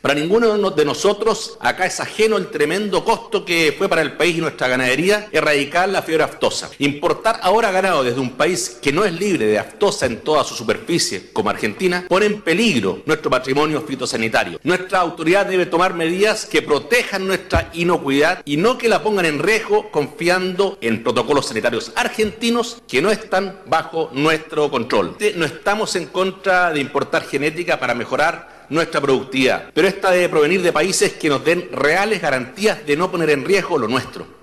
Para ninguno de nosotros acá es ajeno el tremendo costo que fue para el país y nuestra ganadería erradicar la fiebre aftosa. Importar ahora ganado desde un país que no es libre de aftosa en toda su superficie, como Argentina, pone en peligro nuestro patrimonio fitosanitario. Nuestra autoridad debe tomar medidas que protejan nuestra inocuidad y no que la pongan en riesgo confiando en protocolos sanitarios argentinos que no están bajo nuestro control. No estamos en contra de importar genética para mejorar nuestra productividad, pero esta debe provenir de países que nos den reales garantías de no poner en riesgo lo nuestro.